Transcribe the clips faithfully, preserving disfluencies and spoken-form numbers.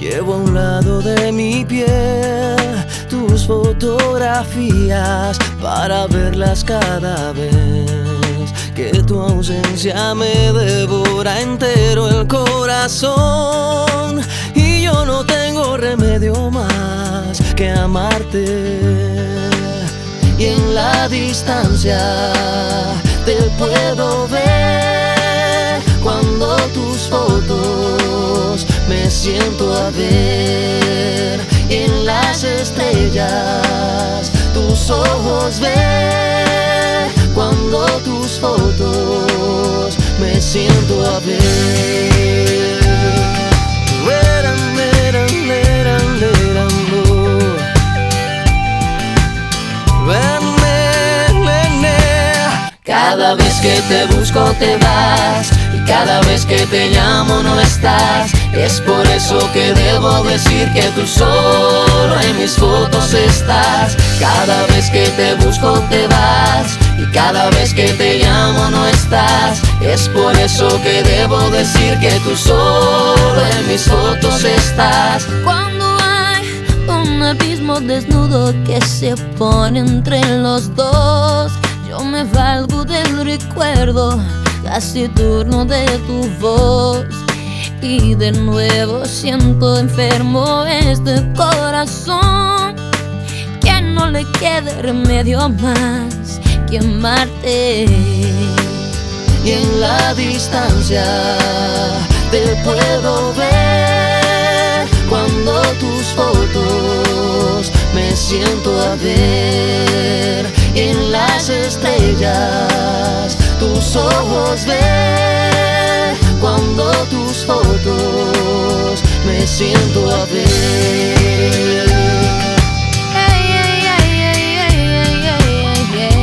Llevo a un lado de mi piel tus fotografías para verlas cada vez que tu ausencia me devora entero el corazón. Y yo no tengo remedio más que amarte. Y en la distancia te puedo ver cuando tus fotos me siento a ver. Y en las estrellas tus ojos ver cuando tus fotos me siento a ver. Cada vez que te busco te vas, y cada vez que te llamo no estás. Es por eso que debo decir que tú solo en mis fotos estás. Cada vez que te busco te vas, y cada vez que te llamo no estás. Es por eso que debo decir que tú solo en mis fotos estás. Cuando hay un abismo desnudo que se pone entre los dos, yo me valgo del recuerdo taciturno de tu voz. Y de nuevo siento enfermo este corazón, que no le quede remedio más que amarte. Y en la distancia te puedo ver cuando tus fotos me siento a ver. Y en las estrellas tus ojos ver cuando tus fotos me siento a ver. Hey, hey, hey, hey, hey, hey, hey, hey.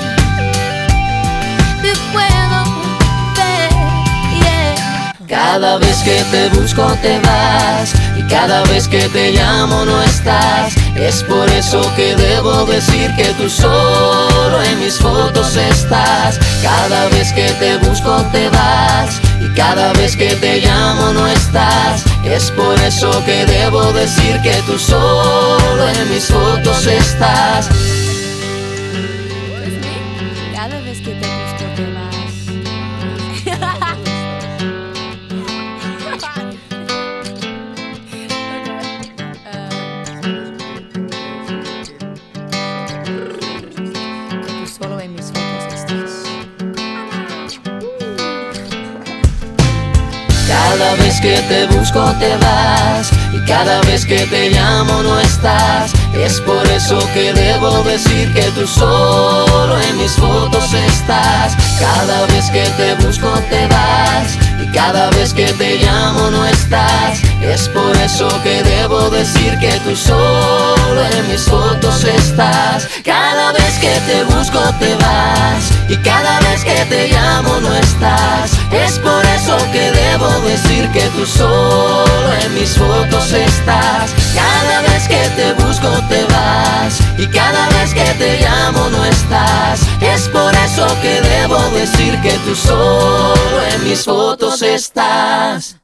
Te puedo ver, yeah. Cada vez que te busco te vas, y cada vez que te llamo no estás. Es por eso que debo decir que tú solo en mis fotos estás. Cada vez que te busco te vas, y cada vez que te llamo no estás. Es por eso que debo decir que tú solo en mis fotos estás. Cada vez que te busco te vas. Solo en mis fotos estás. Cada vez que te busco te vas, y cada vez que te llamo no estás. Es por eso que debo decir que tú solo en mis fotos estás. Cada vez que te busco te vas, y cada vez que te llamo no estás. Es por eso que debo decir que tú solo en mis fotos estás. Cada vez que te busco te vas, y cada vez que te llamo no estás. Es por eso que debo decir que tú solo en mis fotos estás. Cada vez que te busco te vas, y cada vez que te llamo no estás. Es por eso que debo decir que tú solo en mis fotos estás.